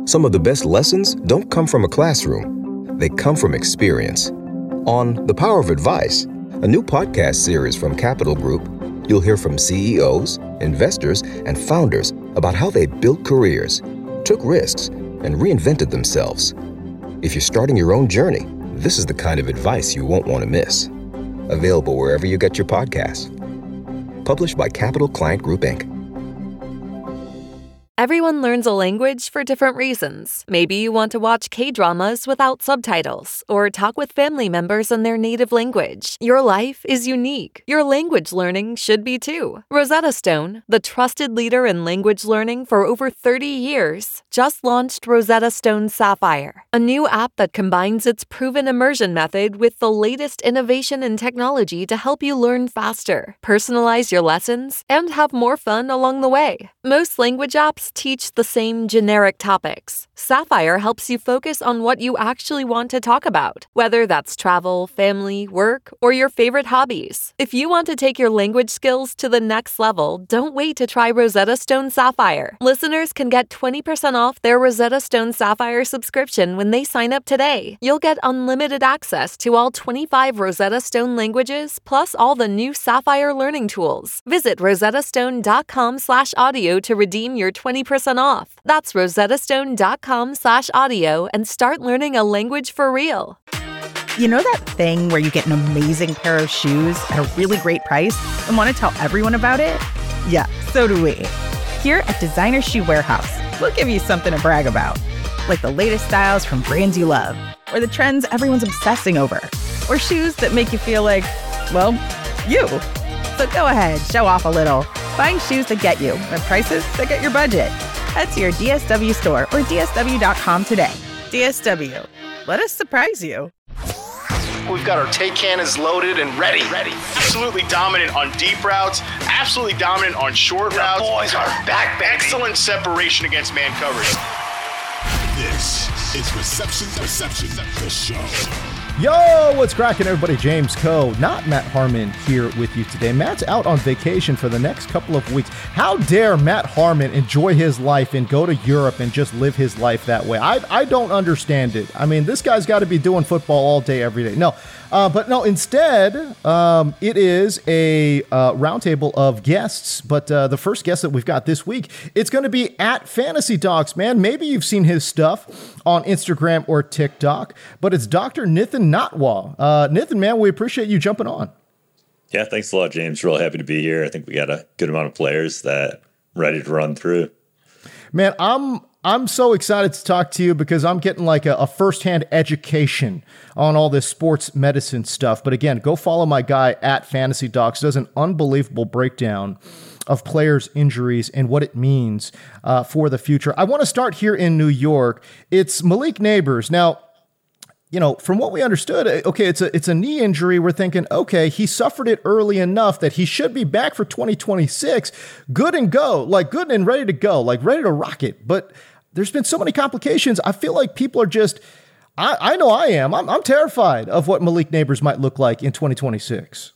Some of the best lessons don't come from a classroom. They come from experience. On The Power of Advice, a new podcast series from Capital Group, you'll hear from CEOs, investors, and founders about how they built careers, took risks, and reinvented themselves. If you're starting your own journey, this is the kind of advice you won't want to miss. Available wherever you get your podcasts. Published by Capital Client Group, Inc. Everyone learns a language for different reasons. Maybe you want to watch K-dramas without subtitles or talk with family members in their native language. Your life is unique. Your language learning should be too. Rosetta Stone, the trusted leader in language learning for over 30 years, just launched Rosetta Stone Sapphire, a new app that combines its proven immersion method with the latest innovation in technology to help you learn faster, personalize your lessons, and have more fun along the way. Most language apps teach the same generic topics. Sapphire helps you focus on what you actually want to talk about, whether that's travel, family, work, or your favorite hobbies. If you want to take your language skills to the next level, don't wait to try Rosetta Stone Sapphire. Listeners can get 20% off their Rosetta Stone Sapphire subscription when they sign up today. You'll get unlimited access to all 25 Rosetta Stone languages, plus all the new Sapphire learning tools. Visit rosettastone.com/audio to redeem your 20% off. That's rosettastone.com/audio and start learning a language for real. You know that thing where you get an amazing pair of shoes at a really great price and want to tell everyone about it? Yeah, so do we. Here at Designer Shoe Warehouse, we'll give you something to brag about, like the latest styles from brands you love, or the trends everyone's obsessing over, or shoes that make you feel like, well, you. So go ahead, show off a little. Find shoes that get you at prices that get your budget. Head to your DSW store or DSW.com today. DSW, let us surprise you. We've got our take cannons loaded and ready. Absolutely dominant on deep routes, absolutely dominant on short routes. Boys are back, baby. Excellent separation against man coverage. This is Reception, the show. Yo, what's cracking, everybody? James Coe, not Matt Harmon, here with you today. Matt's out on vacation for the next couple of weeks. How dare Matt Harmon enjoy his life and go to Europe and just live his life that way? I don't understand it. I mean, this guy's got to be doing football all day, every day. No, but no, instead, it is a roundtable of guests. But the first guest that we've got this week, it's going to be at Fantasy Docs, man. Maybe you've seen his stuff on Instagram or TikTok, but it's Dr. Nithin Natwal. Nithin, man, we appreciate you jumping on. Yeah, thanks a lot, James. Real happy to be here. I think we got a good amount of players that ready to run through. Man, I'm so excited to talk to you because I'm getting like a firsthand education on all this sports medicine stuff. But again, go follow my guy at Fantasy Docs. Does an unbelievable breakdown of players' injuries and what it means for the future. I want to start here in New York. It's Malik Nabers. Now, you know, from what we understood, okay, it's a knee injury. We're thinking, okay, he suffered it early enough that he should be back for 2026. Good and go, like good and ready to go, like ready to rock it. But there's been so many complications. I feel like people are just, I know I am. I'm terrified of what Malik Nabers might look like in 2026.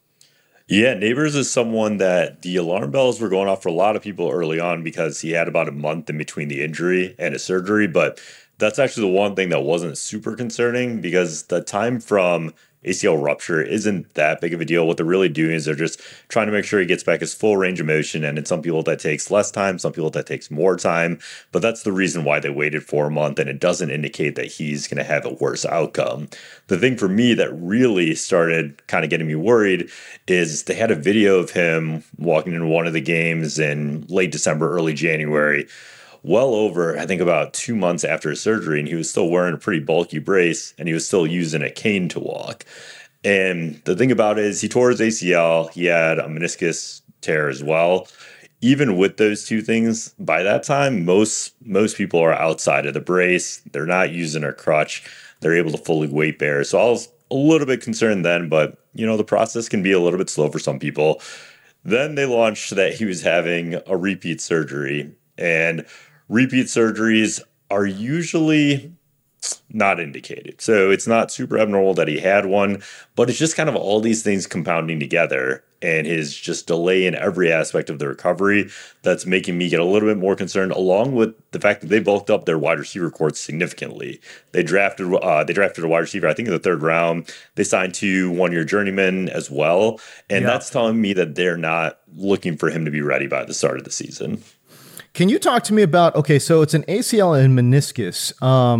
Yeah, Nabers is someone that the alarm bells were going off for a lot of people early on because he had about a month in between the injury and his surgery. But that's actually the one thing that wasn't super concerning because the time from ACL rupture isn't that big of a deal. What they're really doing is they're just trying to make sure he gets back his full range of motion. And in some people that takes less time, some people that takes more time. But that's the reason why they waited for a month. And it doesn't indicate that he's going to have a worse outcome. The thing for me that really started kind of getting me worried is they had a video of him walking into one of the games in late December, early January. Well over, I think, about 2 months after his surgery, and he was still wearing a pretty bulky brace, and he was still using a cane to walk. And the thing about it is he tore his ACL. He had a meniscus tear as well. Even with those two things, by that time, most people are outside of the brace. They're not using a crutch. They're able to fully weight bear. So I was a little bit concerned then, but, you know, the process can be a little bit slow for some people. Then they launched that he was having a repeat surgery, and repeat surgeries are usually not indicated. So it's not super abnormal that he had one, but it's just kind of all these things compounding together and his just delay in every aspect of the recovery that's making me get a little bit more concerned, along with the fact that they bulked up their wide receiver corps significantly. They drafted a wide receiver, I think, in the 3rd round. They signed 2 one-year journeymen as well. And that's telling me that they're not looking for him to be ready by the start of the season. Can you talk to me about, okay, so it's an ACL and meniscus.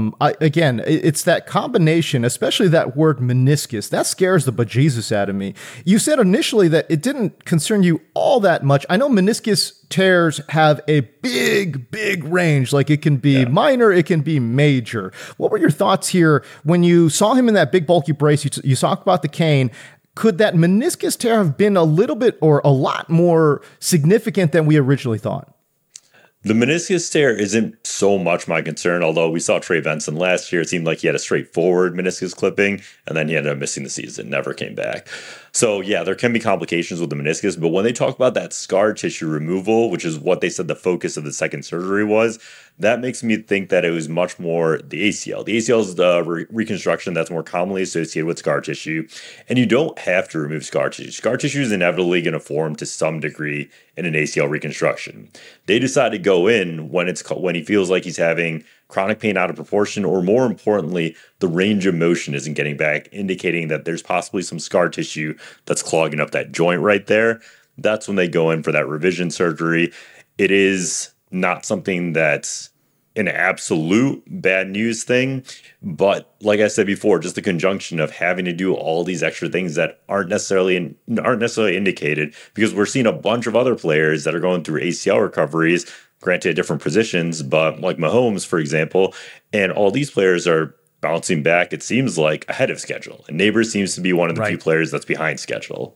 It's that combination, especially that word meniscus, that scares the bejesus out of me. You said initially that it didn't concern you all that much. I know meniscus tears have a big range. Like it can be minor, it can be major. What were your thoughts here when you saw him in that big bulky brace? You talked about the cane. Could that meniscus tear have been a little bit or a lot more significant than we originally thought? The meniscus tear isn't so much my concern, although we saw Trey Benson last year. It seemed like he had a straightforward meniscus clipping, and then he ended up missing the season, never came back. So, yeah, there can be complications with the meniscus, but when they talk about that scar tissue removal, which is what they said the focus of the second surgery was, that makes me think that it was much more the ACL. The ACL is the reconstruction that's more commonly associated with scar tissue, and you don't have to remove scar tissue. Scar tissue is inevitably going to form to some degree in an ACL reconstruction. They decide to go in when he feels like he's having chronic pain out of proportion, or more importantly, the range of motion isn't getting back, indicating that there's possibly some scar tissue that's clogging up that joint right there. That's when they go in for that revision surgery. It is not something that's an absolute bad news thing, but like I said before, just the conjunction of having to do all these extra things that aren't necessarily indicated, because we're seeing a bunch of other players that are going through ACL recoveries, granted at different positions, but like Mahomes, for example, and all these players are bouncing back, it seems like, ahead of schedule. And Neighbors seems to be one of the few players that's behind schedule.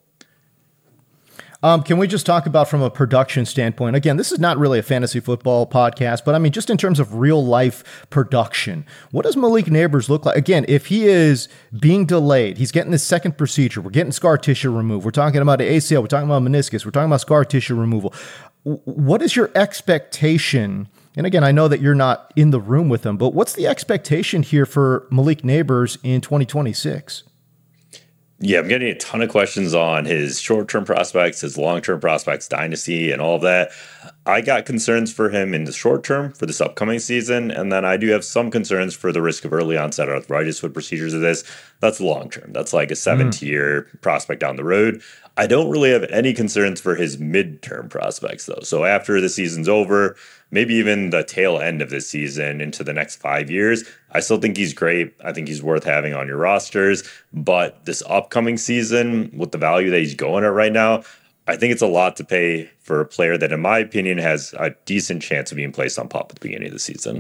Can we just talk about from a production standpoint? Again, this is not really a fantasy football podcast, but I mean, just in terms of real life production, what does Malik Neighbors look like? Again, if he is being delayed, he's getting his second procedure, we're getting scar tissue removed, we're talking about the ACL, we're talking about meniscus, we're talking about scar tissue removal. What is your expectation? And again, I know that you're not in the room with him, but what's the expectation here for Malik Neighbors in 2026? Yeah, I'm getting a ton of questions on his short-term prospects, his long-term prospects, dynasty, and all of that. I got concerns for him in the short term for this upcoming season, and then I do have some concerns for the risk of early onset arthritis with procedures of this. That's long-term. That's like a 7-year prospect down the road. I don't really have any concerns for his midterm prospects, though. So after the season's over, maybe even the tail end of this season into the next 5 years, I still think he's great. I think he's worth having on your rosters. But this upcoming season, with the value that he's going at right now, I think it's a lot to pay for a player that, in my opinion, has a decent chance of being placed on PUP at the beginning of the season.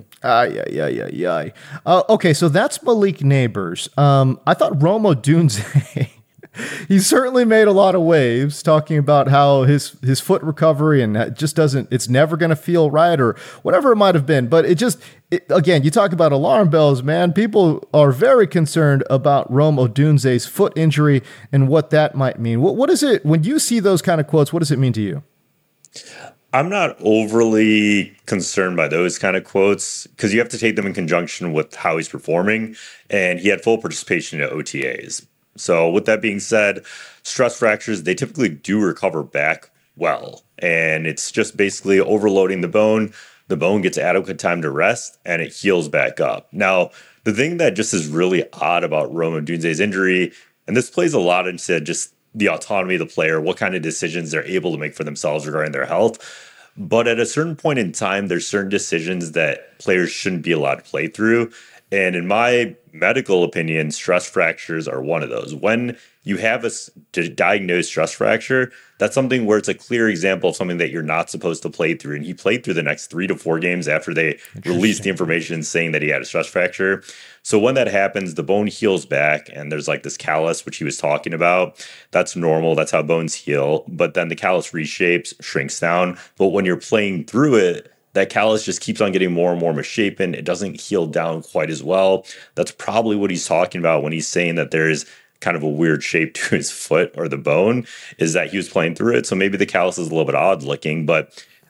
Okay, so that's Malik Neighbors. I thought Rome Odunze... He certainly made a lot of waves talking about how his foot recovery and it just doesn't, it's never going to feel right or whatever it might have been. But again, you talk about alarm bells, man. People are very concerned about Rome Odunze's foot injury and what that might mean. What is it, when you see those kind of quotes, what does it mean to you? I'm not overly concerned by those kind of quotes because you have to take them in conjunction with how he's performing. And he had full participation at OTAs. So with that being said, stress fractures, they typically do recover back well. And it's just basically overloading the bone. The bone gets adequate time to rest and it heals back up. Now, the thing that just is really odd about Rome Odunze's injury, and this plays a lot into just the autonomy of the player, what kind of decisions they're able to make for themselves regarding their health. But at a certain point in time, there's certain decisions that players shouldn't be allowed to play through. And in my medical opinion, stress fractures are one of those. When you have a diagnosed stress fracture, that's something where it's a clear example of something that you're not supposed to play through. And he played through the next 3 to 4 games after they released the information saying that he had a stress fracture. So when that happens, the bone heals back and there's like this callus, which he was talking about. That's normal. That's how bones heal. But then the callus reshapes, shrinks down. But when you're playing through it, that callus just keeps on getting more and more misshapen. It doesn't heal down quite as well. That's probably what he's talking about when he's saying that there is kind of a weird shape to his foot or the bone, is that he was playing through it. So maybe the callus is a little bit odd looking, but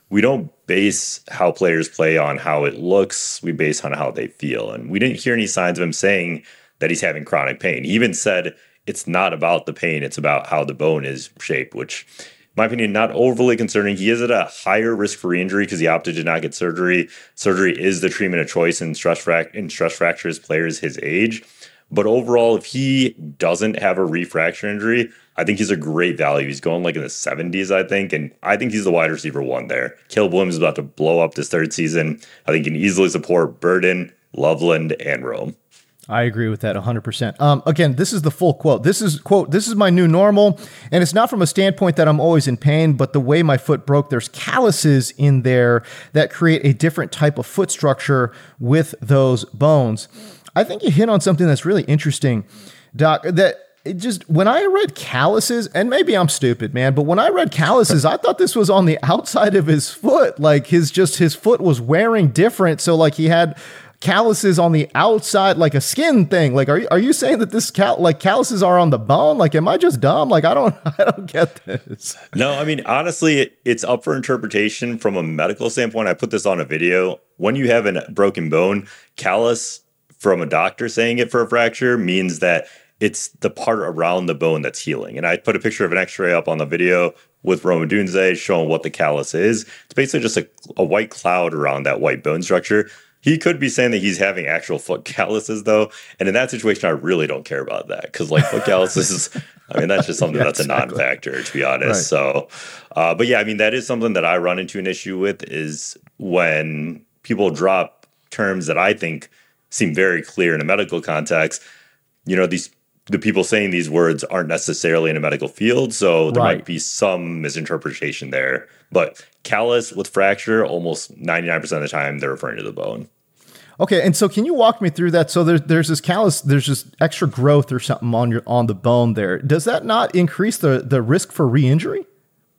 we don't base how players play on how it looks. We base on how they feel. And we didn't hear any signs of him saying that he's having chronic pain. He even said it's not about the pain, it's about how the bone is shaped, which, in my opinion, not overly concerning. He is at a higher risk for re-injury because he opted to not get surgery. Surgery is the treatment of choice in stress fractures players his age. But overall, if he doesn't have a refracture injury, I think he's a great value. He's going like in the 70s, I think. And I think he's the wide receiver 1 there. Caleb Williams is about to blow up this third season. I think he can easily support Burden, Loveland, and Rome. I agree with that 100%. Again, this is the full quote. This is my new normal. And it's not from a standpoint that I'm always in pain, but the way my foot broke, there's calluses in there that create a different type of foot structure with those bones. I think you hit on something that's really interesting, Doc, that it just, when I read calluses, and maybe I'm stupid, man, but when I read calluses, I thought this was on the outside of his foot. Like his foot was wearing different. So like he had calluses on the outside, like a skin thing. Like, are you saying that this calluses are on the bone? Like, am I just dumb? Like, I don't get this. No, I mean, honestly, it's up for interpretation from a medical standpoint. I put this on a video. When you have a broken bone, callus, from a doctor saying it for a fracture, means that it's the part around the bone that's healing. And I put a picture of an x-ray up on the video with Rome Odunze showing what the callus is. It's basically just a white cloud around that white bone structure. He could be saying that he's having actual foot calluses, though. And in that situation, I really don't care about that because, like, foot calluses, I mean, that's just something that's exactly a non-factor, to be honest. Right. So, but yeah, I mean, that is something that I run into an issue with is when people drop terms that I think seem very clear in a medical context. You know, the people saying these words aren't necessarily in a medical field, so there might be some misinterpretation there. But callus with fracture, almost 99% of the time, they're referring to the bone. Okay, and so can you walk me through that? So there's this callus, there's just extra growth or something on the bone there. Does that not increase the risk for re-injury?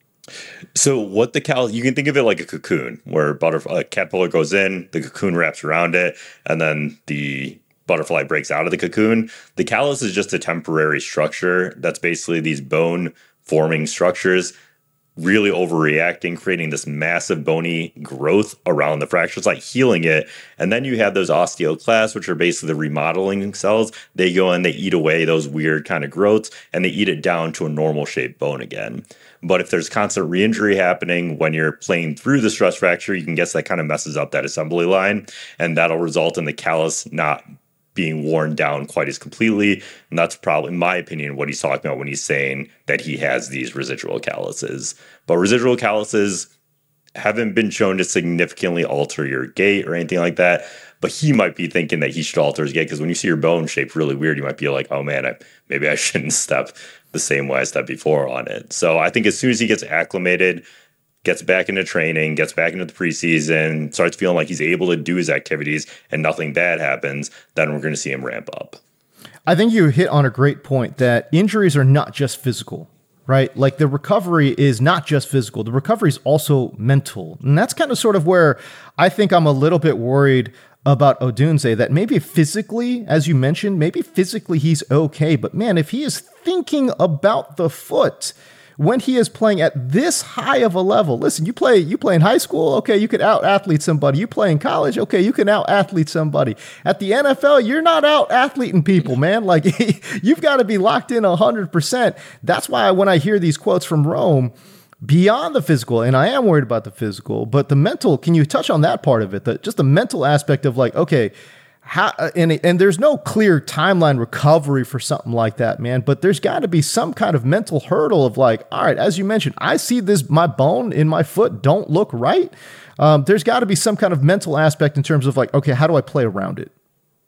So what the callus, you can think of it like a cocoon, where a caterpillar goes in, the cocoon wraps around it, and then the butterfly breaks out of the cocoon. The callus is just a temporary structure that's basically these bone forming structures really overreacting, creating this massive bony growth around the fracture. It's like healing it. And then you have those osteoclasts, which are basically the remodeling cells. They go in, they eat away those weird kind of growths, and they eat it down to a normal shaped bone again. But if there's constant re-injury happening when you're playing through the stress fracture, you can guess that kind of messes up that assembly line, and that'll result in the callus not being worn down quite as completely. And that's probably, in my opinion, what he's talking about when he's saying that he has these residual calluses. But residual calluses haven't been shown to significantly alter your gait or anything like that. But he might be thinking that he should alter his gait, because when you see your bone shaped really weird, you might be like, oh man, maybe I shouldn't step the same way I stepped before on it. So I think as soon as he gets acclimated, gets back into training, gets back into the preseason, starts feeling like he's able to do his activities and nothing bad happens, then we're going to see him ramp up. I think you hit on a great point that injuries are not just physical, right? Like the recovery is not just physical. The recovery is also mental. And that's kind of sort of where I think I'm a little bit worried about Odunze, that maybe physically, as you mentioned, maybe physically he's okay. But man, if he is thinking about the foot when he is playing at this high of a level, listen, you play in high school, okay, you could out-athlete somebody. You play in college, okay, you can out-athlete somebody. At the NFL, you're not out-athleting people, man. Like, you've got to be locked in 100%. That's why when I hear these quotes from Rome, beyond the physical, and I am worried about the physical, but the mental, can you touch on that part of it? Just the mental aspect of like, okay, how, and there's no clear timeline recovery for something like that, man. But there's got to be some kind of mental hurdle of like, all right, as you mentioned, I see this, my bone in my foot don't look right. There's got to be some kind of mental aspect in terms of like, okay, how do I play around it?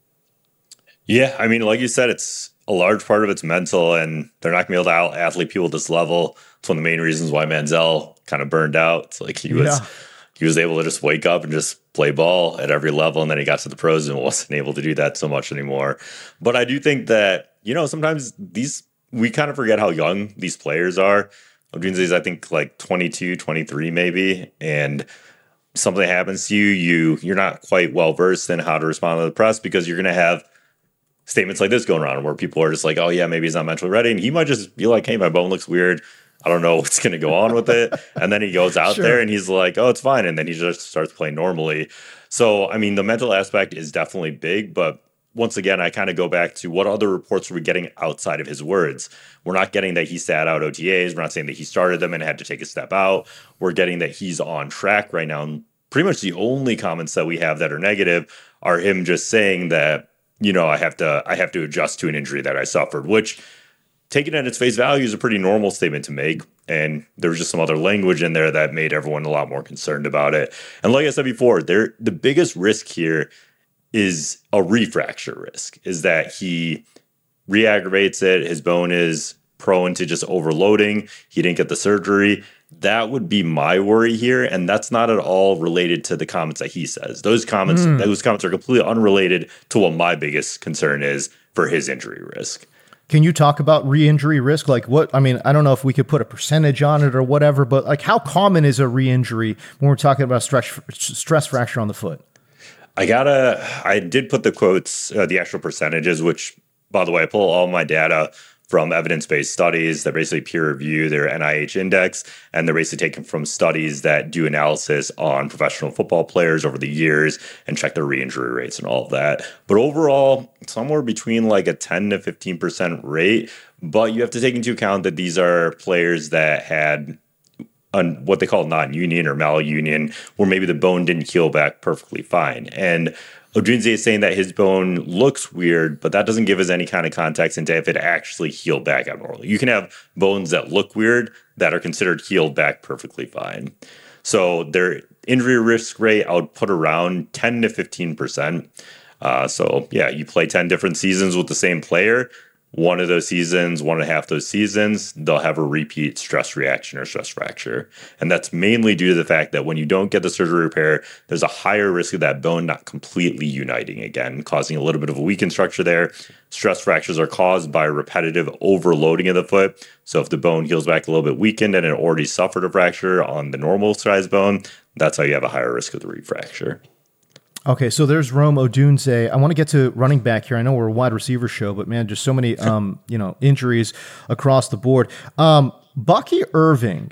Yeah, I mean, like you said, it's a large part of it's mental, and they're not going to be able to out-athlete people at this level. It's one of the main reasons why Manziel kind of burned out. It's like he was able to just wake up and just play ball at every level, and then he got to the pros and wasn't able to do that so much anymore. But I do think that, you know, sometimes we kind of forget how young these players are. Odunze is, I think, like 22, 23 maybe, and something happens to you're not quite well-versed in how to respond to the press, because you're going to have statements like this going around where people are just like, oh yeah, maybe he's not mentally ready. And he might just be like, hey, my bone looks weird. I don't know what's going to go on with it. And then he goes out there and he's like, oh, it's fine. And then he just starts playing normally. So, I mean, the mental aspect is definitely big, but once again, I kind of go back to what other reports are we getting outside of his words. We're not getting that he sat out OTAs. We're not saying that he started them and had to take a step out. We're getting that he's on track right now. And pretty much the only comments that we have that are negative are him just saying that, you know, I have to adjust to an injury that I suffered, which, taken at its face value, is a pretty normal statement to make. And there was just some other language in there that made everyone a lot more concerned about it. And like I said before, the biggest risk here is a refracture risk, is that he re-aggravates it. His bone is prone to just overloading. He didn't get the surgery. That would be my worry here. And that's not at all related to the comments that he says. Those comments are completely unrelated to what my biggest concern is for his injury risk. Can you talk about re-injury risk? Like what, I mean, I don't know if we could put a percentage on it or whatever, but like how common is a re-injury when we're talking about stress fracture on the foot? I did put the quotes, the actual percentages, which, by the way, I pull all my data from evidence-based studies that basically peer review their NIH index, and they're basically taken from studies that do analysis on professional football players over the years and check their re-injury rates and all of that. But overall, somewhere between like a 10 to 15% rate, but you have to take into account that these are players that had what they call non-union or malunion, where maybe the bone didn't heal back perfectly fine. And Odunze is saying that his bone looks weird, but that doesn't give us any kind of context into if it actually healed back abnormally. You can have bones that look weird that are considered healed back perfectly fine. So their injury risk rate, I would put around 10 to 15%. So yeah, you play 10 different seasons with the same player. One of those seasons, 1.5 those seasons, they'll have a repeat stress reaction or stress fracture. And that's mainly due to the fact that when you don't get the surgery repair, there's a higher risk of that bone not completely uniting again, causing a little bit of a weakened structure there. Stress fractures are caused by repetitive overloading of the foot. So if the bone heals back a little bit weakened and it already suffered a fracture on the normal size bone, that's how you have a higher risk of the refracture. Okay, so there's Rome Odunze. I want to get to running back here. I know we're a wide receiver show, but man, just so many injuries across the board. Bucky Irving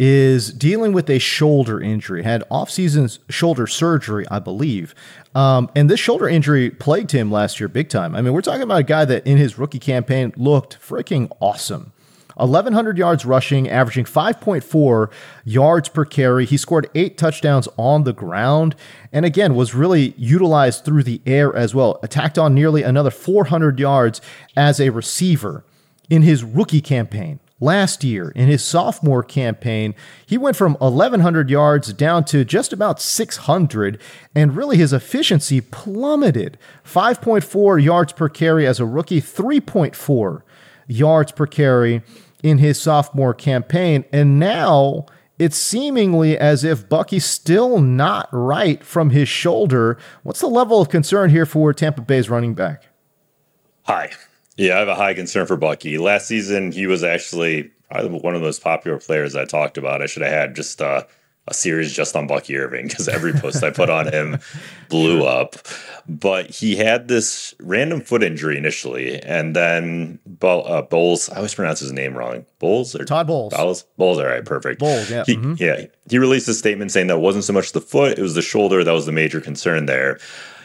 is dealing with a shoulder injury, had off-season shoulder surgery, I believe. And this shoulder injury plagued him last year big time. I mean, we're talking about a guy that in his rookie campaign looked freaking awesome. 1,100 yards rushing, averaging 5.4 yards per carry. He scored 8 touchdowns on the ground, and again, was really utilized through the air as well. Attacked on nearly another 400 yards as a receiver in his rookie campaign. Last year, in his sophomore campaign, he went from 1,100 yards down to just about 600, and really his efficiency plummeted. 5.4 yards per carry as a rookie, 3.4 yards per carry in his sophomore campaign. And now it's seemingly as if Bucky's still not right from his shoulder. What's the level of concern here for Tampa Bay's running back? High. Yeah, I have a high concern for Bucky. Last season, he was actually one of the most popular players I talked about. I should have had just a series just on Bucky Irving because every post I put on him blew up. But he had this random foot injury initially, and then Bowles, I always pronounce his name wrong. Bowles? Or Todd Bowles. Bowles, all right, perfect. Bowles, yeah. He released a statement saying that it wasn't so much the foot, it was the shoulder that was the major concern there.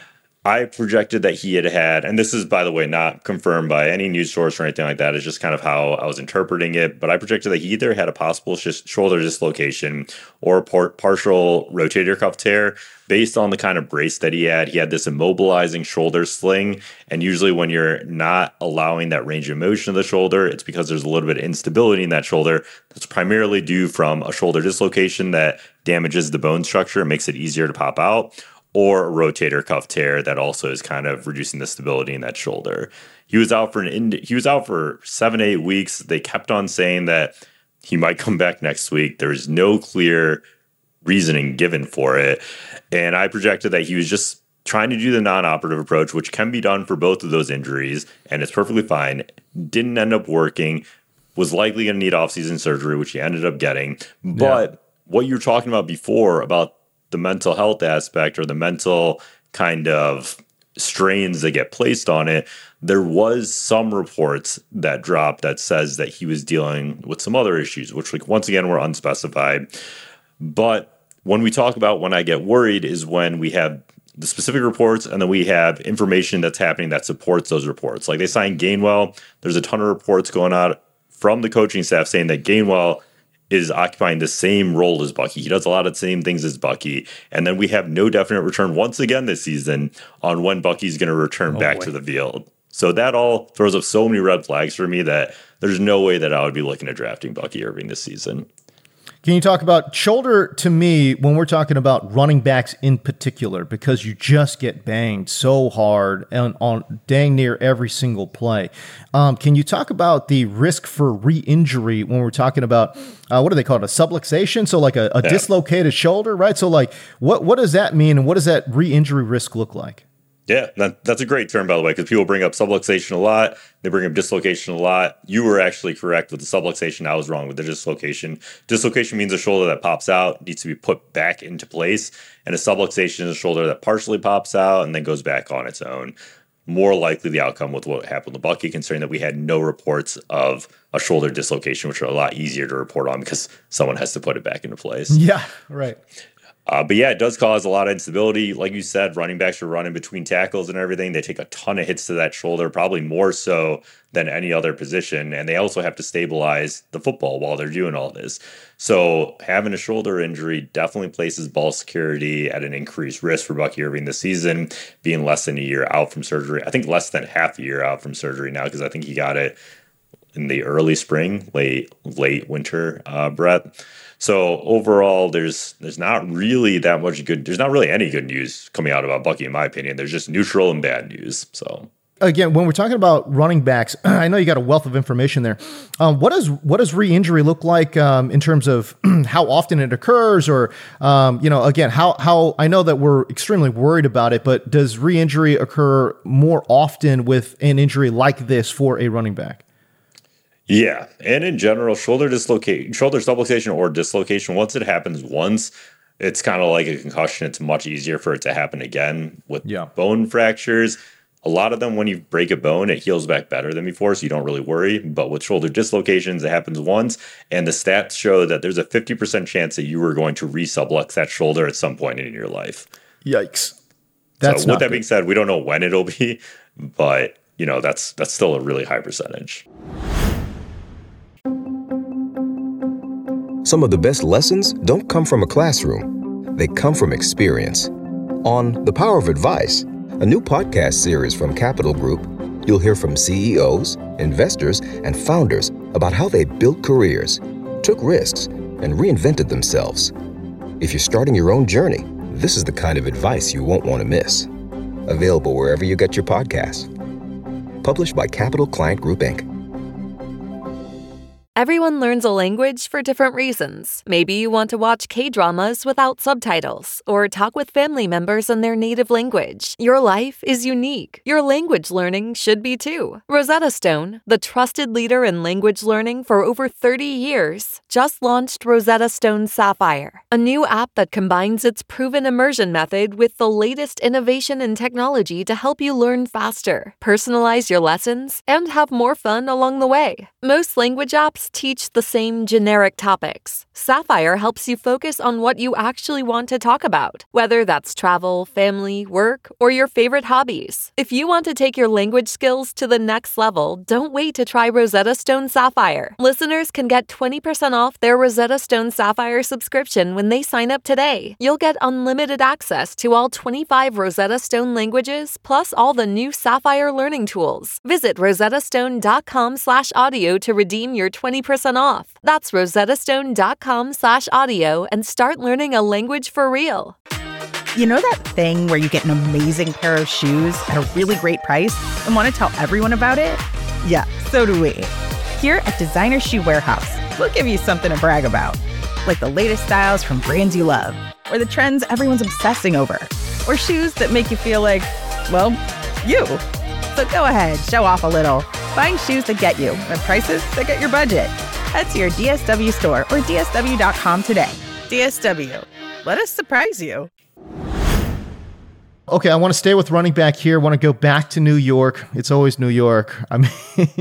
I projected that he had, and this is, by the way, not confirmed by any news source or anything like that. It's just kind of how I was interpreting it. But I projected that he either had a possible shoulder dislocation or partial rotator cuff tear based on the kind of brace that he had. He had this immobilizing shoulder sling. And usually when you're not allowing that range of motion of the shoulder, it's because there's a little bit of instability in that shoulder. That's primarily due from a shoulder dislocation that damages the bone structure and makes it easier to pop out, or a rotator cuff tear that also is kind of reducing the stability in that shoulder. He was out for 7 to 8 weeks. They kept on saying that he might come back next week. There was no clear reasoning given for it. And I projected that he was just trying to do the non-operative approach, which can be done for both of those injuries, and it's perfectly fine. Didn't end up working. Was likely going to need off-season surgery, which he ended up getting. But what you were talking about before about the mental health aspect or the mental kind of strains that get placed on it. There was some reports that dropped that says that he was dealing with some other issues, which, like, once again, were unspecified. But when we talk about when I get worried is when we have the specific reports and then we have information that's happening that supports those reports. Like, they signed Gainwell. There's a ton of reports going out from the coaching staff saying that Gainwell is occupying the same role as Bucky. He does a lot of the same things as Bucky. And then we have no definite return once again this season on when Bucky's going to return back to the field. So that all throws up so many red flags for me that there's no way that I would be looking at drafting Bucky Irving this season. Can you talk about shoulder to me when we're talking about running backs in particular, because you just get banged so hard and on dang near every single play. Can you talk about the risk for re-injury when we're talking about, what do they call it, a subluxation? So like a dislocated shoulder, right? So like what does that mean, and what does that re-injury risk look like? Yeah, that's a great term, by the way, because people bring up subluxation a lot. They bring up dislocation a lot. You were actually correct with the subluxation. I was wrong with the dislocation. Dislocation means a shoulder that pops out, needs to be put back into place. And a subluxation is a shoulder that partially pops out and then goes back on its own. More likely the outcome with what happened to Bucky, considering that we had no reports of a shoulder dislocation, which are a lot easier to report on because someone has to put it back into place. Yeah, right. But yeah, it does cause a lot of instability. Like you said, running backs are running between tackles and everything. They take a ton of hits to that shoulder, probably more so than any other position. And they also have to stabilize the football while they're doing all this. So having a shoulder injury definitely places ball security at an increased risk for Bucky Irving this season, being less than a year out from surgery. I think less than half a year out from surgery now, because I think he got it in the early spring, late winter, Brett. So overall, there's not really that much good. There's not really any good news coming out about Bucky, in my opinion. There's just neutral and bad news. So again, when we're talking about running backs, I know you got a wealth of information there. What does re-injury look like in terms of how often it occurs, or again, how I know that we're extremely worried about it, but does re-injury occur more often with an injury like this for a running back? Yeah, and in general, shoulder subluxation or dislocation, once it happens once, it's kind of like a concussion. It's much easier for it to happen again. With bone fractures, a lot of them, when you break a bone, it heals back better than before, so you don't really worry. But with shoulder dislocations, it happens once, and the stats show that there's a 50% chance that you are going to re-sublux that shoulder at some point in your life. Yikes. So with that being said, we don't know when it'll be, but that's still a really high percentage. Some of the best lessons don't come from a classroom. They come from experience. On The Power of Advice, a new podcast series from Capital Group, you'll hear from CEOs, investors, and founders about how they built careers, took risks, and reinvented themselves. If you're starting your own journey, this is the kind of advice you won't want to miss. Available wherever you get your podcasts. Published by Capital Client Group, Inc. Everyone learns a language for different reasons. Maybe you want to watch K-dramas without subtitles or talk with family members in their native language. Your life is unique. Your language learning should be too. Rosetta Stone, the trusted leader in language learning for over 30 years, just launched Rosetta Stone Sapphire, a new app that combines its proven immersion method with the latest innovation in technology to help you learn faster, personalize your lessons, and have more fun along the way. Most language apps teach the same generic topics. Sapphire helps you focus on what you actually want to talk about, whether that's travel, family, work, or your favorite hobbies. If you want to take your language skills to the next level, don't wait to try Rosetta Stone Sapphire. Listeners can get 20% off their Rosetta Stone Sapphire subscription when they sign up today. You'll get unlimited access to all 25 Rosetta Stone languages, plus all the new Sapphire learning tools. Visit rosettastone.com/audio to redeem your 20% off. That's rosettastone.com/audio and start learning a language for real. You know that thing where you get an amazing pair of shoes at a really great price and want to tell everyone about it? Yeah, so do we. Here at Designer Shoe Warehouse, we'll give you something to brag about, like the latest styles from brands you love, or the trends everyone's obsessing over, or shoes that make you feel like, well, you. So go ahead, show off a little. Find shoes that get you at prices that get your budget. Head to your DSW store or DSW.com today. DSW, let us surprise you. Okay, I want to stay with running back here. I want to go back to New York. It's always New York. I mean,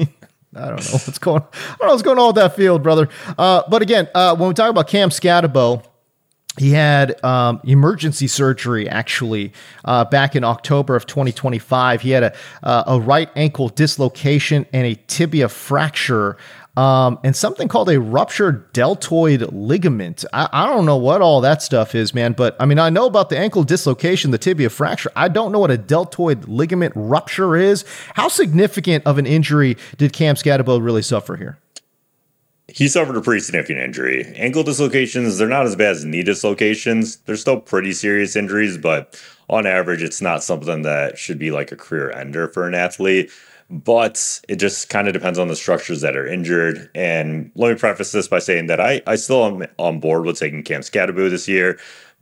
I don't know what's going on with that field, brother. But again, when we talk about Cam Skattebo, he had emergency surgery, actually, back in October of 2025. He had a right ankle dislocation and a tibia fracture, and something called a ruptured deltoid ligament. I don't know what all that stuff is, man, but I mean, I know about the ankle dislocation, the tibia fracture. I don't know what a deltoid ligament rupture is. How significant of an injury did Cam Skattebo really suffer here? He suffered a pretty significant injury. Ankle dislocations, they're not as bad as knee dislocations. They're still pretty serious injuries, but on average, it's not something that should be like a career ender for an athlete. But it just kind of depends on the structures that are injured. And let me preface this by saying that I still am on board with taking Cam Skattebo this year.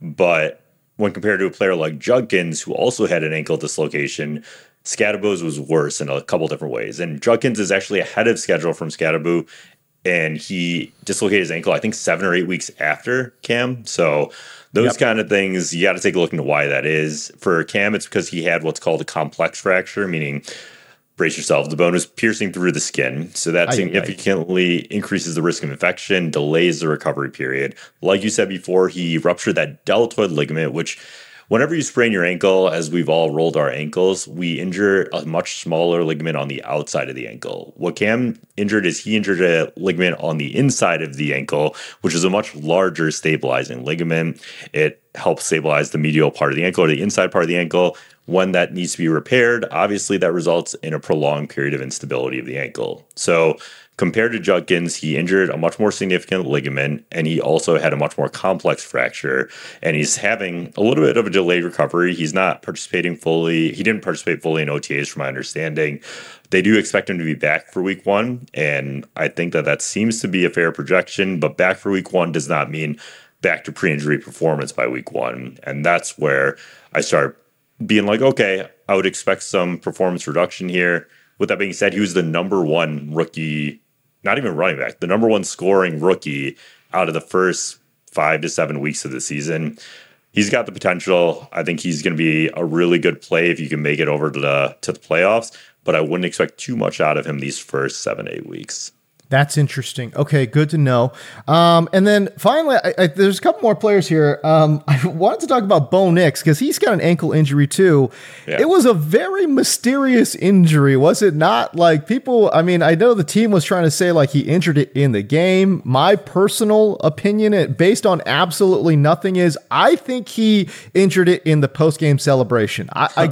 But when compared to a player like Judkins, who also had an ankle dislocation, Skattebo's was worse in a couple different ways. And Judkins is actually ahead of schedule from Skattebo. And he dislocated his ankle, I think, 7 or 8 weeks after Cam. So those kind of things, you got to take a look into why that is. For Cam, it's because he had what's called a complex fracture, meaning, brace yourself, the bone was piercing through the skin. So that significantly increases the risk of infection, delays the recovery period. Like you said before, he ruptured that deltoid ligament, which whenever you sprain your ankle, as we've all rolled our ankles, we injure a much smaller ligament on the outside of the ankle. What Cam injured is he injured a ligament on the inside of the ankle, which is a much larger stabilizing ligament. It helps stabilize the medial part of the ankle or the inside part of the ankle. When that needs to be repaired, obviously that results in a prolonged period of instability of the ankle. So compared to Judkins, he injured a much more significant ligament, and he also had a much more complex fracture, and he's having a little bit of a delayed recovery. He's not participating fully. He didn't participate fully in OTAs, from my understanding. They do expect him to be back for week 1, and I think that seems to be a fair projection, but back for week 1 does not mean back to pre-injury performance by week 1, and that's where I start being like, okay, I would expect some performance reduction here. With that being said, he was the number 1 rookie, not even running back, the number 1 scoring rookie out of the first 5 to 7 weeks of the season. He's got the potential. I think he's going to be a really good play if you can make it over to the playoffs, but I wouldn't expect too much out of him these first 7-8 weeks. That's interesting. Okay, good to know. And then finally, there's a couple more players here. I wanted to talk about Bo Nix because he's got an ankle injury too. Yeah. It was a very mysterious injury, was it not? Like people, I mean, I know the team was trying to say like he injured it in the game. My personal opinion, based on absolutely nothing, is I think he injured it in the post-game celebration. I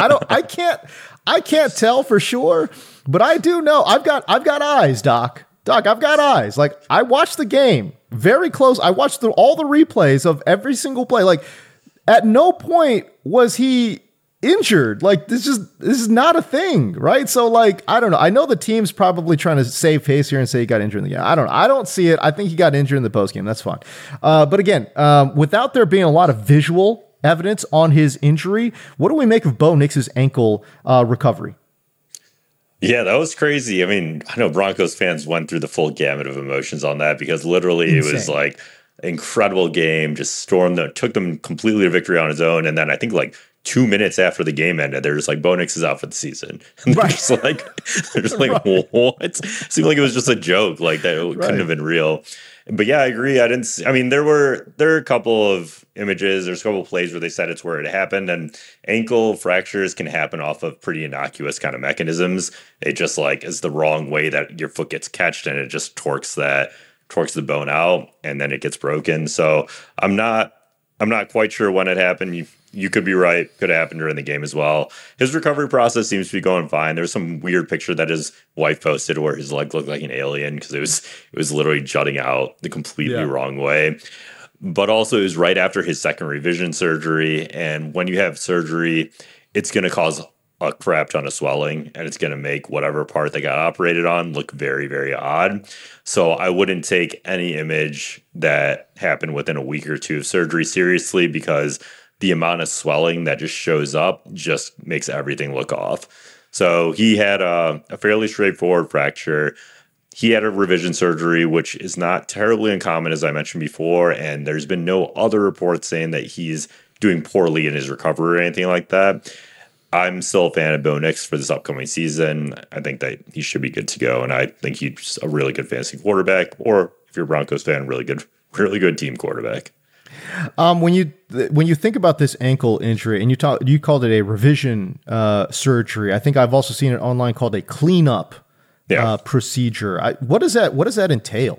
can't tell for sure, but I do know. I've got eyes, Doc. Doc, I've got eyes. Like, I watched the game very close. I watched all the replays of every single play. Like, at no point was he injured. Like, this is not a thing, right? So, like, I don't know. I know the team's probably trying to save face here and say he got injured in the game. I don't know. I don't see it. I think he got injured in the postgame. That's fine. But again, without there being a lot of visual evidence on his injury, what do we make of Bo Nix's ankle recovery? Yeah, that was crazy. I mean, I know Broncos fans went through the full gamut of emotions on that because literally Insane. It was like incredible game, just stormed them, took them completely to victory on his own. And then I think like 2 minutes after the game ended, they're just like, Bo Nix is out for the season. And they're just like, right. What? It seemed like it was just a joke. Like that couldn't have been real. But yeah, I agree. There were a couple of images. There's a couple of plays where they said it's where it happened, and ankle fractures can happen off of pretty innocuous kind of mechanisms. It just like is the wrong way that your foot gets catched, and it just torques the bone out, and then it gets broken. So I'm not quite sure when it happened. You could be right. Could have happened during the game as well. His recovery process seems to be going fine. There's some weird picture that his wife posted where his leg looked like an alien because it was literally jutting out the completely wrong way. But also it was right after his second revision surgery. And when you have surgery, it's going to cause a crap ton of swelling, and it's going to make whatever part they got operated on look very, very odd. So I wouldn't take any image that happened within a week or two of surgery seriously, because the amount of swelling that just shows up just makes everything look off. So he had a fairly straightforward fracture. He had a revision surgery, which is not terribly uncommon, as I mentioned before, and there's been no other reports saying that he's doing poorly in his recovery or anything like that. I'm still a fan of Bo Nix for this upcoming season. I think that he should be good to go, and I think he's a really good fantasy quarterback, or if you're a Broncos fan, really good team quarterback. When you think about this ankle injury, and you called it a revision surgery. I think I've also seen it online called a cleanup procedure. What does that entail?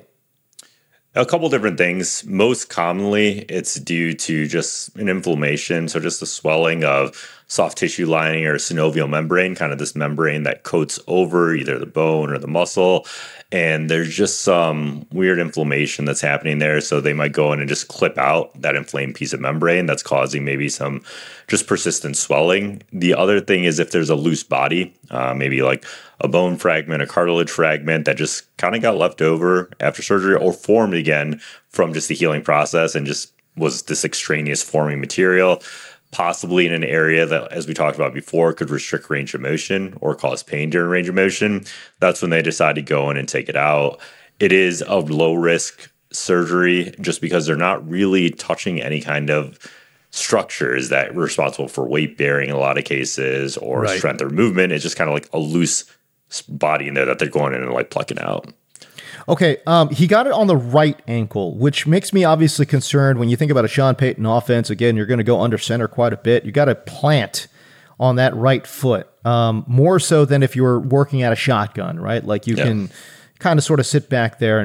A couple different things. Most commonly, it's due to just an inflammation, so just the swelling of soft tissue lining or synovial membrane, kind of this membrane that coats over either the bone or the muscle. And there's just some weird inflammation that's happening there. So they might go in and just clip out that inflamed piece of membrane that's causing maybe some just persistent swelling. The other thing is if there's a loose body, maybe like a bone fragment, a cartilage fragment that just kind of got left over after surgery or formed again from just the healing process and just was this extraneous forming material, possibly in an area that, as we talked about before, could restrict range of motion or cause pain during range of motion. That's when they decide to go in and take it out. It is a low risk surgery just because they're not really touching any kind of structures that are responsible for weight bearing in a lot of cases or strength or movement. It's just kind of like a loose body in there that they're going in and like plucking out. Okay, he got it on the right ankle, which makes me obviously concerned when you think about a Sean Payton offense. Again, you're going to go under center quite a bit. You got to plant on that right foot, more so than if you were working at a shotgun, right? Like you can kind of sort of sit back there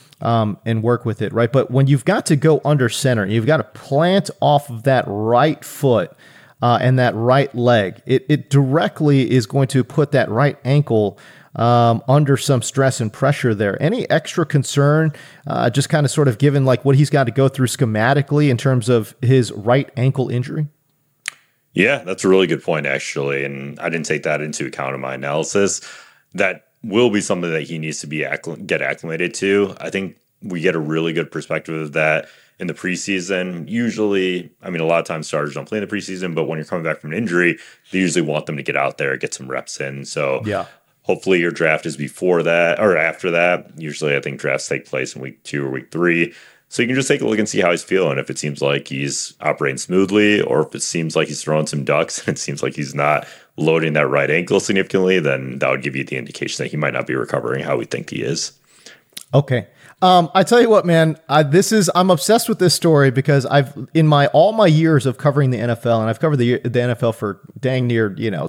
and work with it, right? But when you've got to go under center, you've got to plant off of that right foot and that right leg. It directly is going to put that right ankle under some stress and pressure there. Any extra concern, just kind of sort of given like what he's got to go through schematically in terms of his right ankle injury? Yeah, that's a really good point, actually. And I didn't take that into account in my analysis. That will be something that he needs to get acclimated to. I think we get a really good perspective of that in the preseason. Usually, I mean, a lot of times starters don't play in the preseason, but when you're coming back from an injury, they usually want them to get out there, get some reps in. So hopefully your draft is before that or after that. Usually I think drafts take place in week 2 or week 3. So you can just take a look and see how he's feeling. If it seems like he's operating smoothly or if it seems like he's throwing some ducks and it seems like he's not loading that right ankle significantly, then that would give you the indication that he might not be recovering how we think he is. Okay. I tell you what, man, I'm obsessed with this story because in all my years of covering the NFL, and I've covered the NFL for dang near,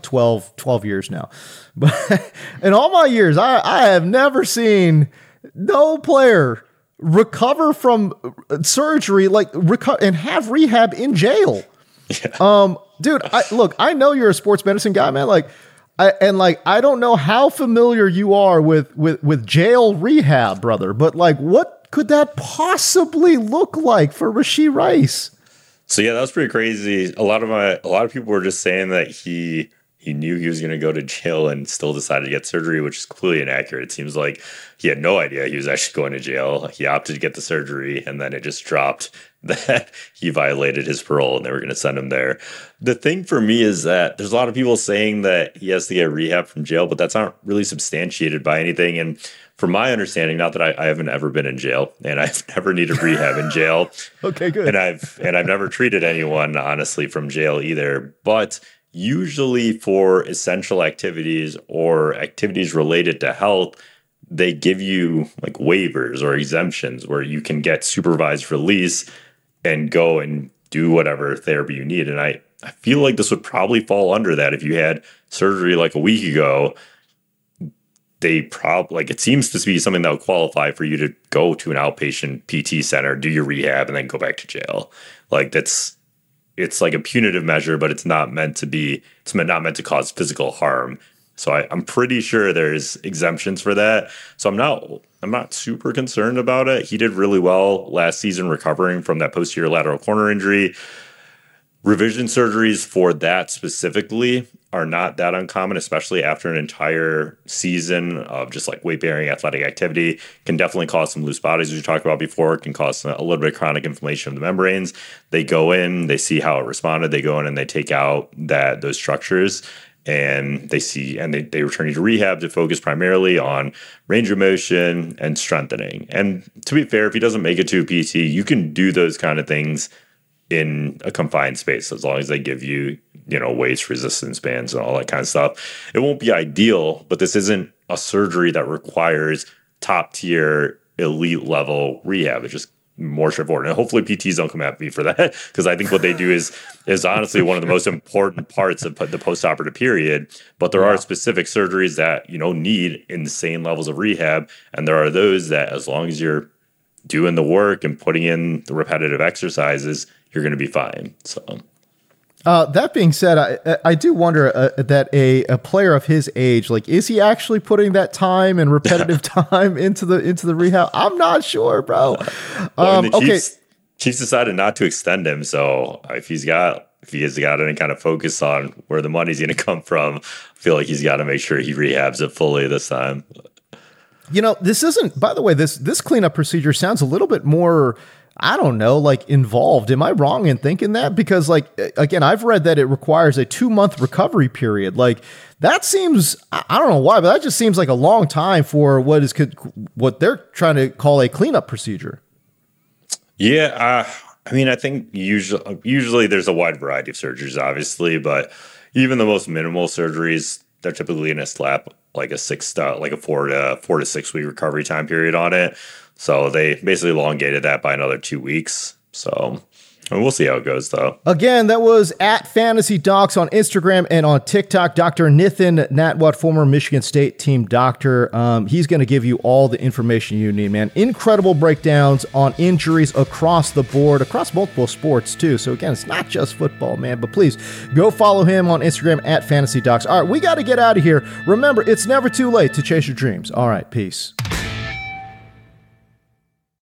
12 years now. But in all my years, I have never seen no player recover from surgery, and have rehab in jail. Yeah. Dude, I know you're a sports medicine guy, man. I don't know how familiar you are with jail rehab, brother, but what could that possibly look like for Rashee Rice? So yeah, that was pretty crazy. A lot of people were just saying that he knew he was going to go to jail and still decided to get surgery, which is completely inaccurate. It seems like he had no idea he was actually going to jail. He opted to get the surgery, and then it just dropped that he violated his parole and they were going to send him there. The thing for me is that there's a lot of people saying that he has to get rehab from jail, but that's not really substantiated by anything. And from my understanding, not that I haven't ever been in jail and I've never needed rehab in jail. Okay, good. And I've never treated anyone, honestly, from jail either. But usually for essential activities or activities related to health, they give you like waivers or exemptions where you can get supervised release and go and do whatever therapy you need. And I feel like this would probably fall under that. If you had surgery like a week ago, it seems to be something that would qualify for you to go to an outpatient PT center, do your rehab, and then go back to jail. It's like a punitive measure, but it's not meant to cause physical harm. So I'm pretty sure there's exemptions for that. So I'm not super concerned about it. He did really well last season recovering from that posterior lateral corner injury. Revision surgeries for that specifically are not that uncommon, especially after an entire season of just like weight-bearing athletic activity. Can definitely cause some loose bodies, as we talked about before. It can cause a little bit of chronic inflammation of the membranes. They go in, they see how it responded. They go in and they take out those structures. And they return you to rehab to focus primarily on range of motion and strengthening. And to be fair, if he doesn't make it to a PT, you can do those kind of things in a confined space, as long as they give you, waist resistance bands and all that kind of stuff. It won't be ideal, but this isn't a surgery that requires top tier elite level rehab. It's just more straightforward. And hopefully PTs don't come at me for that, because I think what they do is honestly one of the most important parts of the postoperative period. But there are specific surgeries that, need insane levels of rehab. And there are those that, as long as you're doing the work and putting in the repetitive exercises, you're going to be fine. So that being said, I do wonder that a player of his age, like, is he actually putting that time and repetitive time into the rehab? I'm not sure, bro. Chiefs decided not to extend him, so if he has got any kind of focus on where the money's going to come from, I feel like he's got to make sure he rehabs it fully this time. This isn't. By the way, this cleanup procedure sounds a little bit more, I don't know, like, involved. Am I wrong in thinking that? Because, like, again, I've read that it requires a 2-month recovery period. Like, that seems, I don't know why, but that just seems like a long time for what they're trying to call a cleanup procedure. Yeah, I think usually there's a wide variety of surgeries, obviously, but even the most minimal surgeries, they're typically going to slap like a 4 to 6 week recovery time period on it. So they basically elongated that by another 2 weeks. So we'll see how it goes, though. Again, that was at Fantasy Docs on Instagram and on TikTok. Dr. Nithin Natwat, former Michigan State team doctor. He's going to give you all the information you need, man. Incredible breakdowns on injuries across the board, across multiple sports, too. So, again, it's not just football, man. But please go follow him on Instagram at Fantasy Docs. All right, we got to get out of here. Remember, it's never too late to chase your dreams. All right, peace.